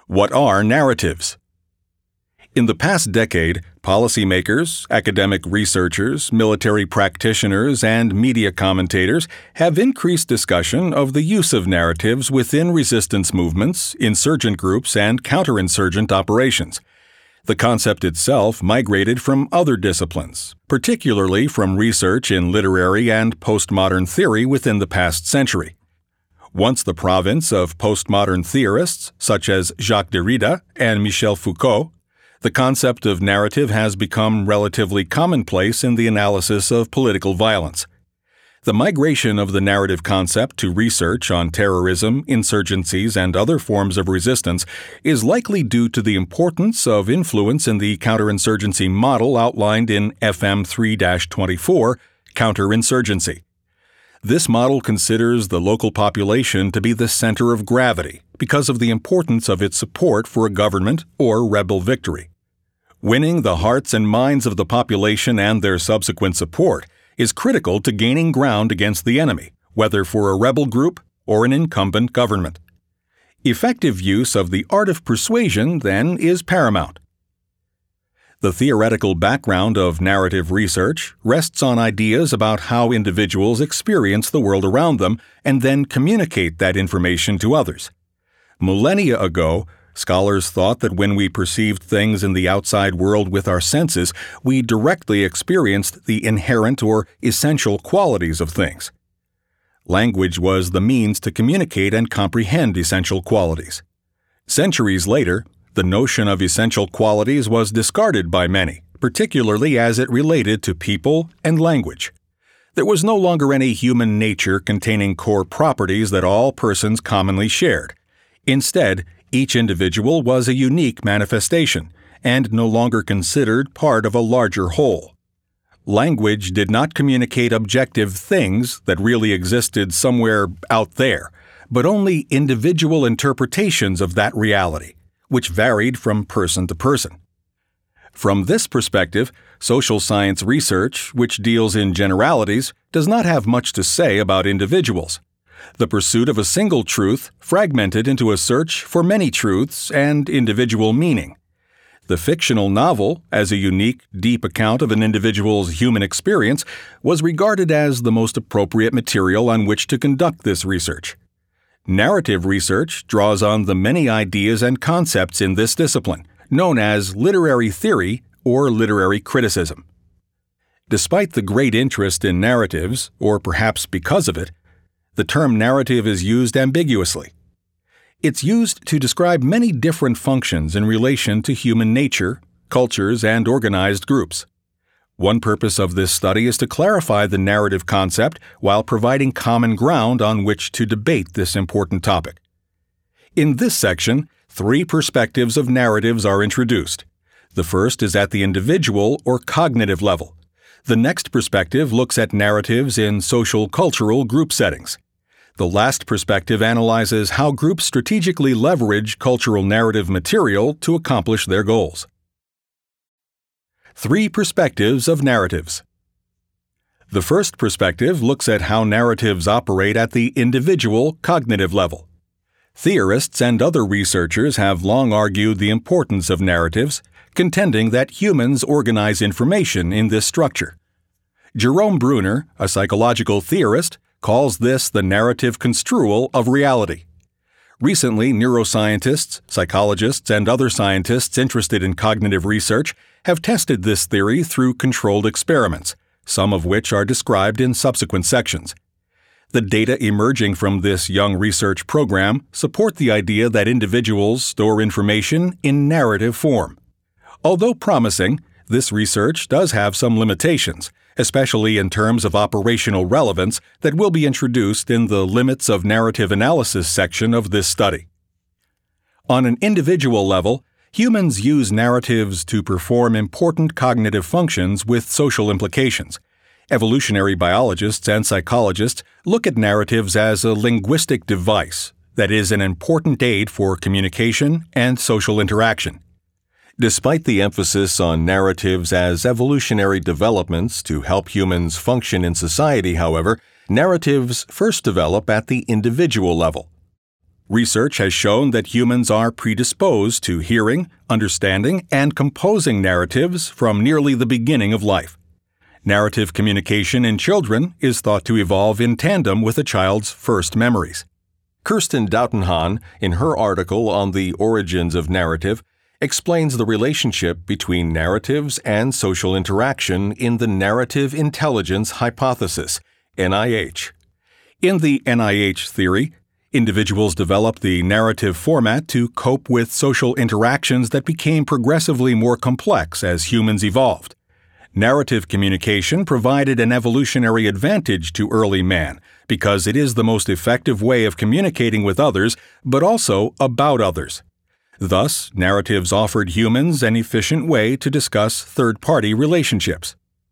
What are narratives? In the past decade, policymakers, academic researchers, military practitioners, and media commentators have increased discussion of the use of narratives within resistance movements, insurgent groups, and counterinsurgent operations. The concept itself migrated from other disciplines, particularly from research in literary and postmodern theory within the past century. Once the province of postmodern theorists such as Jacques Derrida and Michel Foucault, the concept of narrative has become relatively commonplace in the analysis of political violence. The migration of the narrative concept to research on terrorism, insurgencies, and other forms of resistance is likely due to the importance of influence in the counterinsurgency model outlined in FM 3-24, Counterinsurgency. This model considers the local population to be the center of gravity because of the importance of its support for a government or rebel victory. Winning the hearts and minds of the population and their subsequent support is critical to gaining ground against the enemy, whether for a rebel group or an incumbent government. Effective use of the art of persuasion, then, is paramount. The theoretical background of narrative research rests on ideas about how individuals experience the world around them and then communicate that information to others. Millennia ago, scholars thought that when we perceived things in the outside world with our senses, we directly experienced the inherent or essential qualities of things. Language was the means to communicate and comprehend essential qualities. Centuries later, the notion of essential qualities was discarded by many, particularly as it related to people and language. There was no longer any human nature containing core properties that all persons commonly shared. Instead, each individual was a unique manifestation and no longer considered part of a larger whole. Language did not communicate objective things that really existed somewhere out there, but only individual interpretations of that reality, which varied from person to person. From this perspective, social science research, which deals in generalities, does not have much to say about individuals. The pursuit of a single truth fragmented into a search for many truths and individual meaning. The fictional novel, as a unique, deep account of an individual's human experience, was regarded as the most appropriate material on which to conduct this research. Narrative research draws on the many ideas and concepts in this discipline, known as literary theory or literary criticism. Despite the great interest in narratives, or perhaps because of it, the term narrative is used ambiguously. It's used to describe many different functions in relation to human nature, cultures, and organized groups. One purpose of this study is to clarify the narrative concept while providing common ground on which to debate this important topic. In this section, 3 perspectives of narratives are introduced. The first is at the individual or cognitive level. The next perspective looks at narratives in social-cultural group settings. The last perspective analyzes how groups strategically leverage cultural narrative material to accomplish their goals. 3 perspectives of narratives. The first perspective looks at how narratives operate at the individual cognitive level. Theorists and other researchers have long argued the importance of narratives, contending that humans organize information in this structure. Jerome Bruner, a psychological theorist, calls this the narrative construal of reality. Recently, neuroscientists, psychologists, and other scientists interested in cognitive research have tested this theory through controlled experiments, some of which are described in subsequent sections. The data emerging from this young research program support the idea that individuals store information in narrative form. Although promising, this research does have some limitations, especially in terms of operational relevance that will be introduced in the Limits of Narrative Analysis section of this study. On an individual level, humans use narratives to perform important cognitive functions with social implications. Evolutionary biologists and psychologists look at narratives as a linguistic device that is an important aid for communication and social interaction. Despite the emphasis on narratives as evolutionary developments to help humans function in society, however, narratives first develop at the individual level. Research has shown that humans are predisposed to hearing, understanding, and composing narratives from nearly the beginning of life. Narrative communication in children is thought to evolve in tandem with a child's first memories. Kirsten Dautenhahn, in her article on the origins of narrative, explains the relationship between narratives and social interaction in the Narrative Intelligence Hypothesis, NIH. In the NIH theory, individuals developed the narrative format to cope with social interactions that became progressively more complex as humans evolved. Narrative communication provided an evolutionary advantage to early man because it is the most effective way of communicating with others, but also about others. Thus, narratives offered humans an efficient way to discuss third-party relationships.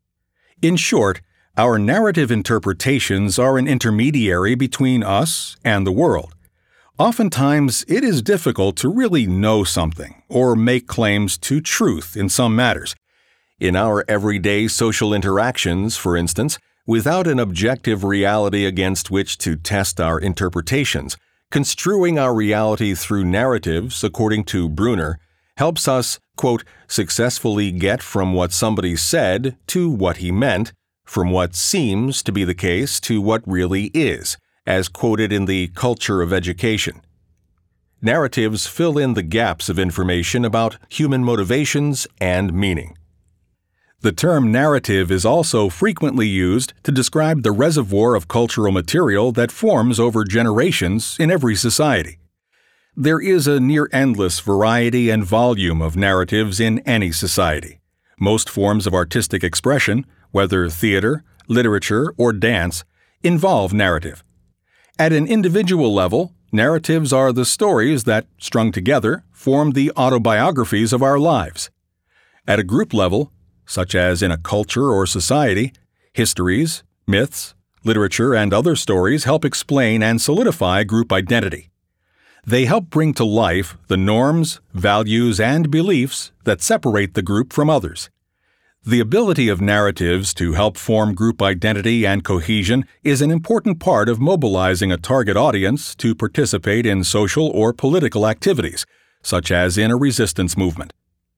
In short, our narrative interpretations are an intermediary between us and the world. Oftentimes, it is difficult to really know something or make claims to truth in some matters. In our everyday social interactions, for instance, without an objective reality against which to test our interpretations, construing our reality through narratives, according to Bruner, helps us, quote, successfully get from what somebody said to what he meant, from what seems to be the case to what really is, as quoted in The Culture of Education. Narratives fill in the gaps of information about human motivations and meaning. The term narrative is also frequently used to describe the reservoir of cultural material that forms over generations in every society. There is a near-endless variety and volume of narratives in any society. Most forms of artistic expression, whether theater, literature, or dance, involve narrative. At an individual level, narratives are the stories that, strung together, form the autobiographies of our lives. At a group level, such as in a culture or society, histories, myths, literature, and other stories help explain and solidify group identity. They help bring to life the norms, values, and beliefs that separate the group from others. The ability of narratives to help form group identity and cohesion is an important part of mobilizing a target audience to participate in social or political activities, such as in a resistance movement.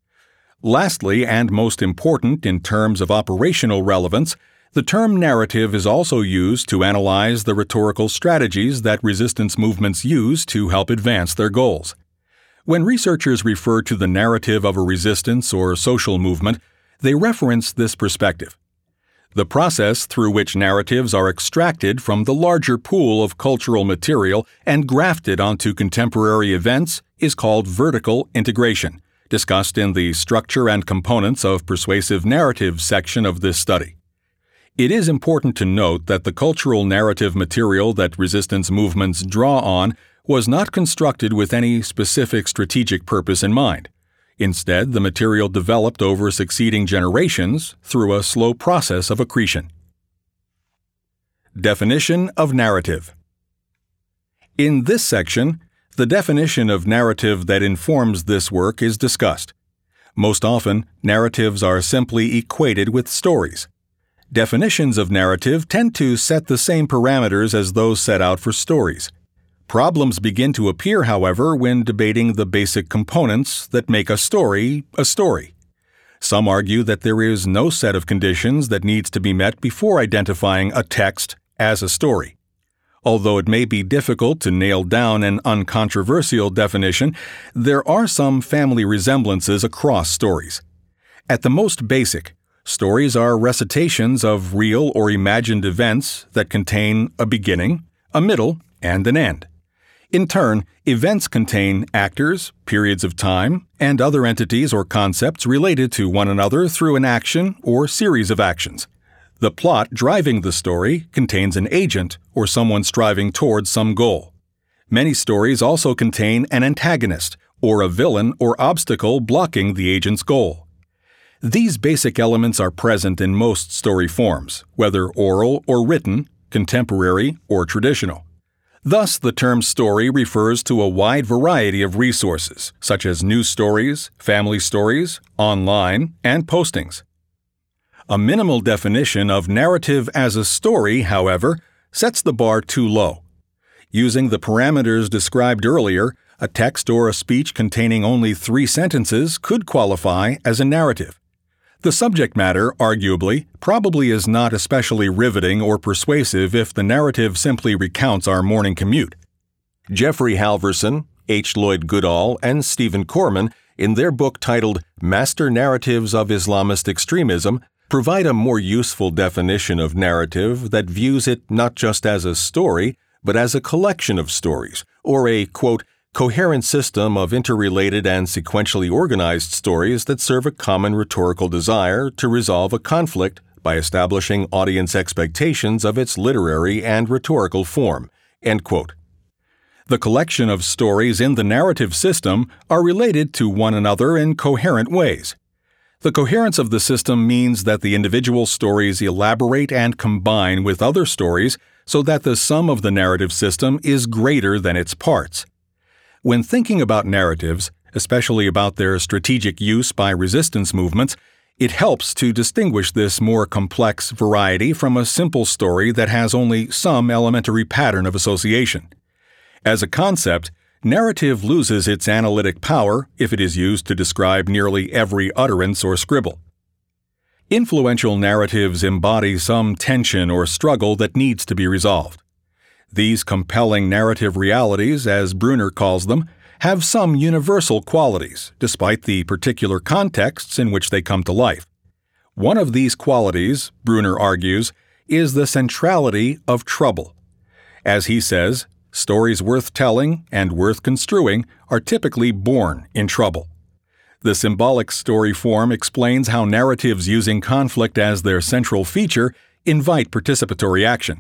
Lastly, and most important in terms of operational relevance, the term narrative is also used to analyze the rhetorical strategies that resistance movements use to help advance their goals. When researchers refer to the narrative of a resistance or social movement, they reference this perspective. The process through which narratives are extracted from the larger pool of cultural material and grafted onto contemporary events is called vertical integration, discussed in the Structure and Components of Persuasive Narrative section of this study. It is important to note that the cultural narrative material that resistance movements draw on was not constructed with any specific strategic purpose in mind. Instead, the material developed over succeeding generations through a slow process of accretion. Definition of narrative. In this section, the definition of narrative that informs this work is discussed. Most often, narratives are simply equated with stories. Definitions of narrative tend to set the same parameters as those set out for stories. Problems begin to appear, however, when debating the basic components that make a story a story. Some argue that there is no set of conditions that needs to be met before identifying a text as a story. Although it may be difficult to nail down an uncontroversial definition, there are some family resemblances across stories. At the most basic, stories are recitations of real or imagined events that contain a beginning, a middle, and an end. In turn, events contain actors, periods of time, and other entities or concepts related to one another through an action or series of actions. The plot driving the story contains an agent or someone striving towards some goal. Many stories also contain an antagonist or a villain or obstacle blocking the agent's goal. These basic elements are present in most story forms, whether oral or written, contemporary or traditional. Thus, the term story refers to a wide variety of resources, such as news stories, family stories, online, and postings. A minimal definition of narrative as a story, however, sets the bar too low. Using the parameters described earlier, a text or a speech containing only 3 sentences could qualify as a narrative. The subject matter, arguably, probably is not especially riveting or persuasive if the narrative simply recounts our morning commute. Jeffrey Halverson, H. Lloyd Goodall, and Stephen Corman, in their book titled Master Narratives of Islamist Extremism, provide a more useful definition of narrative that views it not just as a story, but as a collection of stories, or a, quote, coherent system of interrelated and sequentially organized stories that serve a common rhetorical desire to resolve a conflict by establishing audience expectations of its literary and rhetorical form, end quote. The collection of stories in the narrative system are related to one another in coherent ways. The coherence of the system means that the individual stories elaborate and combine with other stories so that the sum of the narrative system is greater than its parts. When thinking about narratives, especially about their strategic use by resistance movements, it helps to distinguish this more complex variety from a simple story that has only some elementary pattern of association. As a concept, narrative loses its analytic power if it is used to describe nearly every utterance or scribble. Influential narratives embody some tension or struggle that needs to be resolved. These compelling narrative realities, as Bruner calls them, have some universal qualities, despite the particular contexts in which they come to life. One of these qualities, Bruner argues, is the centrality of trouble. As he says, stories worth telling and worth construing are typically born in trouble. The symbolic story form explains how narratives using conflict as their central feature invite participatory action.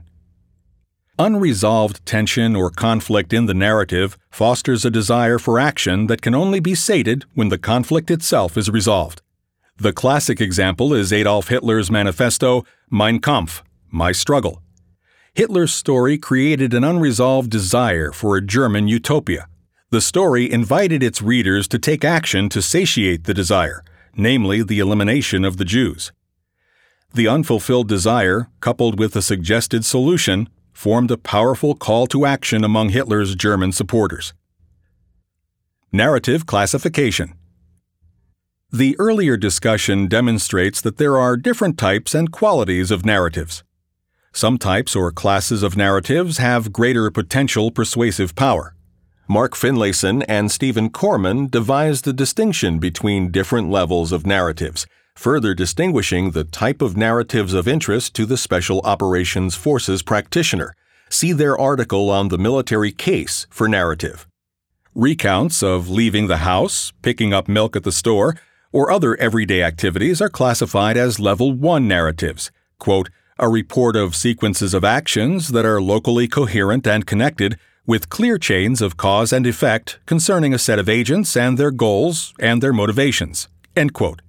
Unresolved tension or conflict in the narrative fosters a desire for action that can only be sated when the conflict itself is resolved. The classic example is Adolf Hitler's manifesto, Mein Kampf, My Struggle. Hitler's story created an unresolved desire for a German utopia. The story invited its readers to take action to satiate the desire, namely the elimination of the Jews. The unfulfilled desire, coupled with a suggested solution, formed a powerful call to action among Hitler's German supporters. Narrative classification. The earlier discussion demonstrates that there are different types and qualities of narratives. Some types or classes of narratives have greater potential persuasive power. Mark Finlayson and Stephen Corman devised a distinction between different levels of narratives, further distinguishing the type of narratives of interest to the Special Operations Forces practitioner. See their article on the military case for narrative. Recounts of leaving the house, picking up milk at the store, or other everyday activities are classified as Level 1 narratives, quote, a report of sequences of actions that are locally coherent and connected with clear chains of cause and effect concerning a set of agents and their goals and their motivations, end quote.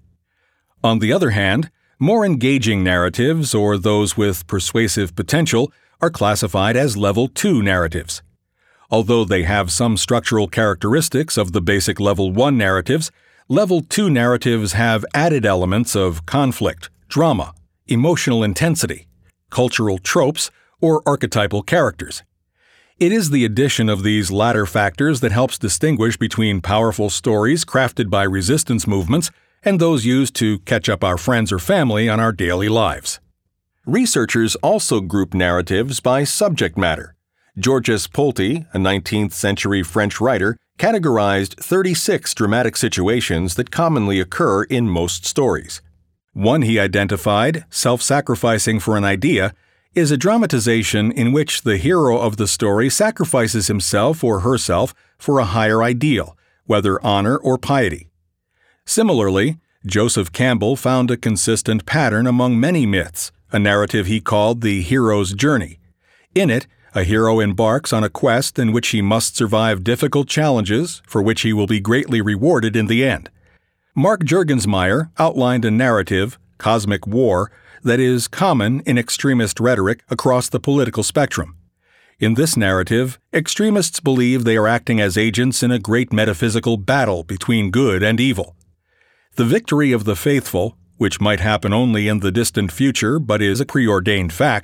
On the other hand, more engaging narratives, or those with persuasive potential, are classified as Level 2 narratives. Although they have some structural characteristics of the basic Level 1 narratives, Level 2 narratives have added elements of conflict, drama, emotional intensity, cultural tropes, or archetypal characters. It is the addition of these latter factors that helps distinguish between powerful stories crafted by resistance movements and those used to catch up our friends or family on our daily lives. Researchers also group narratives by subject matter. Georges Polti, a 19th-century French writer, categorized 36 dramatic situations that commonly occur in most stories. One he identified, self-sacrificing for an idea, is a dramatization in which the hero of the story sacrifices himself or herself for a higher ideal, whether honor or piety. Similarly, Joseph Campbell found a consistent pattern among many myths, a narrative he called the hero's journey. In it, a hero embarks on a quest in which he must survive difficult challenges for which he will be greatly rewarded in the end. Mark Juergensmeyer outlined a narrative, Cosmic War, that is common in extremist rhetoric across the political spectrum. In this narrative, extremists believe they are acting as agents in a great metaphysical battle between good and evil. The victory of the faithful, which might happen only in the distant future but is a preordained fact,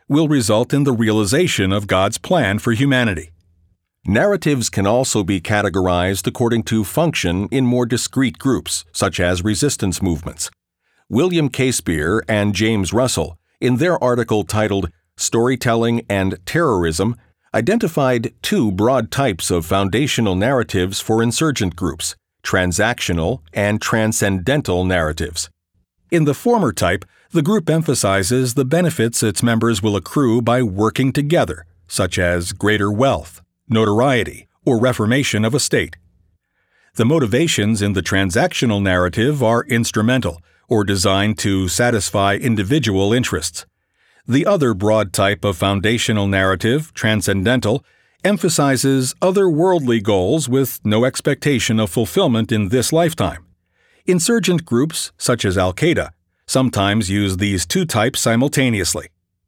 will result in the realization of God's plan for humanity. Narratives can also be categorized according to function in more discrete groups, such as resistance movements. William Casebeer and James Russell, in their article titled Storytelling and Terrorism, identified two broad types of foundational narratives for insurgent groups: transactional and transcendental narratives. In the former type, the group emphasizes the benefits its members will accrue by working together, such as greater wealth, notoriety, or reformation of a state. The motivations in the transactional narrative are instrumental or designed to satisfy individual interests. The other broad type of foundational narrative, transcendental, emphasizes otherworldly goals with no expectation of fulfillment in this lifetime. Insurgent groups, such as Al-Qaeda, sometimes use these two types simultaneously.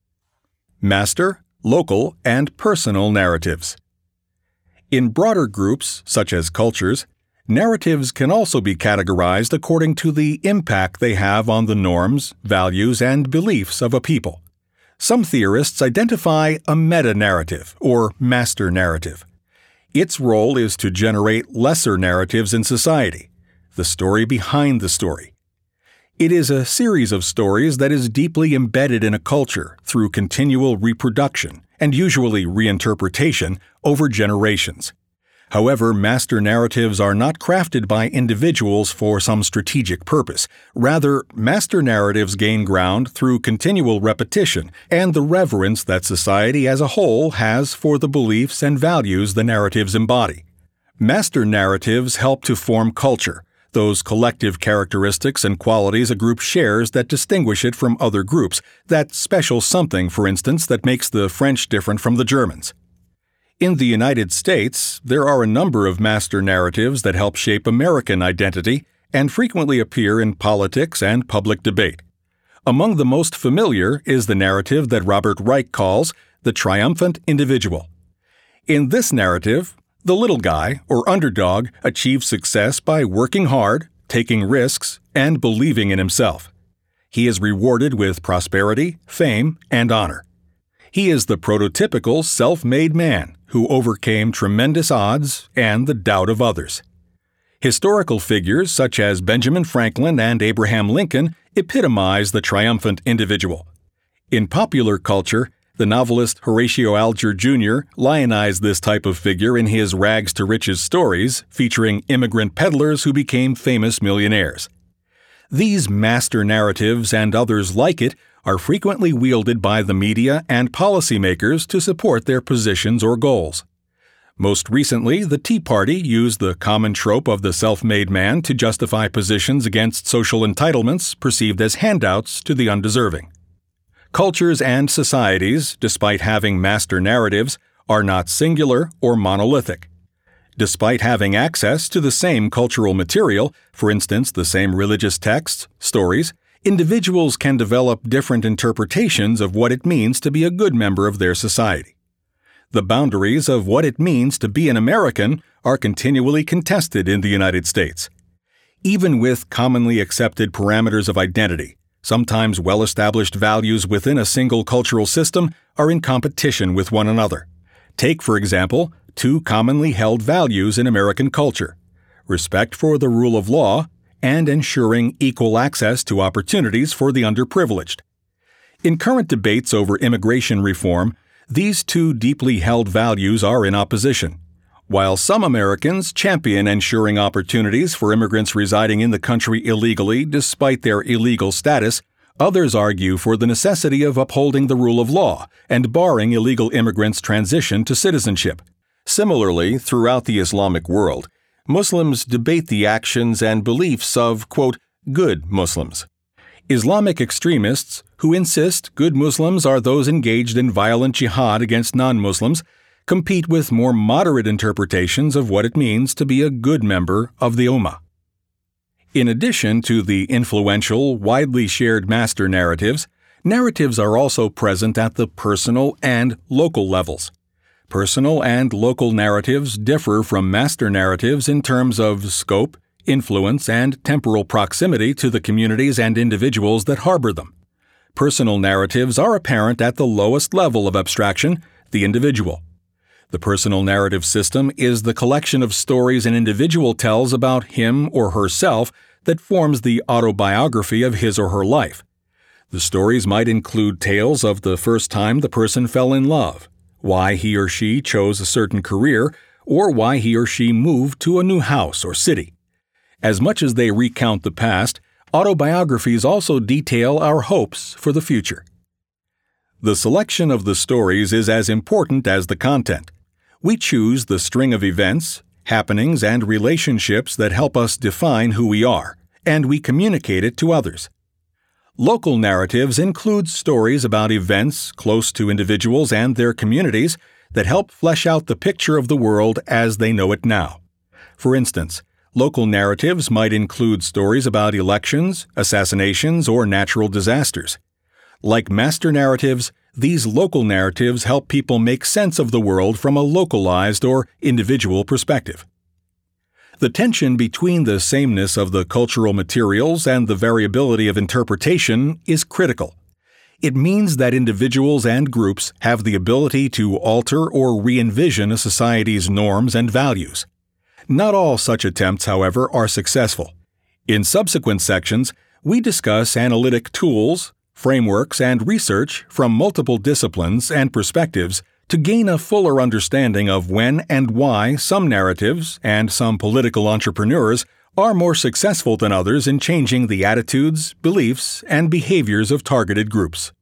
Master, local, and personal narratives. In broader groups, such as cultures, narratives can also be categorized according to the impact they have on the norms, values, and beliefs of a people. Some theorists identify a meta-narrative, or master narrative. Its role is to generate lesser narratives in society, the story behind the story. It is a series of stories that is deeply embedded in a culture through continual reproduction and usually reinterpretation over generations. However, master narratives are not crafted by individuals for some strategic purpose. Rather, master narratives gain ground through continual repetition and the reverence that society as a whole has for the beliefs and values the narratives embody. Master narratives help to form culture, those collective characteristics and qualities a group shares that distinguish it from other groups, that special something, for instance, that makes the French different from the Germans. In the United States, there are a number of master narratives that help shape American identity and frequently appear in politics and public debate. Among the most familiar is the narrative that Robert Reich calls the triumphant individual. In this narrative, the little guy, or underdog, achieves success by working hard, taking risks, and believing in himself. He is rewarded with prosperity, fame, and honor. He is the prototypical self-made man who overcame tremendous odds and the doubt of others. Historical figures such as Benjamin Franklin and Abraham Lincoln epitomize the triumphant individual. In popular culture, the novelist Horatio Alger Jr. lionized this type of figure in his Rags to Riches stories featuring immigrant peddlers who became famous millionaires. These master narratives and others like it are frequently wielded by the media and policymakers to support their positions or goals. Most recently, the Tea Party used the common trope of the self-made man to justify positions against social entitlements perceived as handouts to the undeserving. Cultures and societies, despite having master narratives, are not singular or monolithic. Despite having access to the same cultural material, for instance, the same religious texts, stories, individuals can develop different interpretations of what it means to be a good member of their society. The boundaries of what it means to be an American are continually contested in the United States. Even with commonly accepted parameters of identity, sometimes well-established values within a single cultural system are in competition with one another. Take, for example, two commonly held values in American culture: respect for the rule of law and ensuring equal access to opportunities for the underprivileged. In current debates over immigration reform, these two deeply held values are in opposition. While some Americans champion ensuring opportunities for immigrants residing in the country illegally despite their illegal status, others argue for the necessity of upholding the rule of law and barring illegal immigrants' transition to citizenship. Similarly, throughout the Islamic world, Muslims debate the actions and beliefs of, quote, good Muslims. Islamic extremists, who insist good Muslims are those engaged in violent jihad against non-Muslims, compete with more moderate interpretations of what it means to be a good member of the Ummah. In addition to the influential, widely shared master narratives, narratives are also present at the personal and local levels. Personal and local narratives differ from master narratives in terms of scope, influence, and temporal proximity to the communities and individuals that harbor them. Personal narratives are apparent at the lowest level of abstraction, the individual. The personal narrative system is the collection of stories an individual tells about him or herself that forms the autobiography of his or her life. The stories might include tales of the first time the person fell in love, why he or she chose a certain career, or why he or she moved to a new house or city. As much as they recount the past, autobiographies also detail our hopes for the future. The selection of the stories is as important as the content. We choose the string of events, happenings, and relationships that help us define who we are, and we communicate it to others. Local narratives include stories about events close to individuals and their communities that help flesh out the picture of the world as they know it now. For instance, local narratives might include stories about elections, assassinations, or natural disasters. Like master narratives, these local narratives help people make sense of the world from a localized or individual perspective. The tension between the sameness of the cultural materials and the variability of interpretation is critical. It means that individuals and groups have the ability to alter or re-envision a society's norms and values. Not all such attempts, however, are successful. In subsequent sections, we discuss analytic tools, frameworks, and research from multiple disciplines and perspectives to gain a fuller understanding of when and why some narratives and some political entrepreneurs are more successful than others in changing the attitudes, beliefs, and behaviors of targeted groups.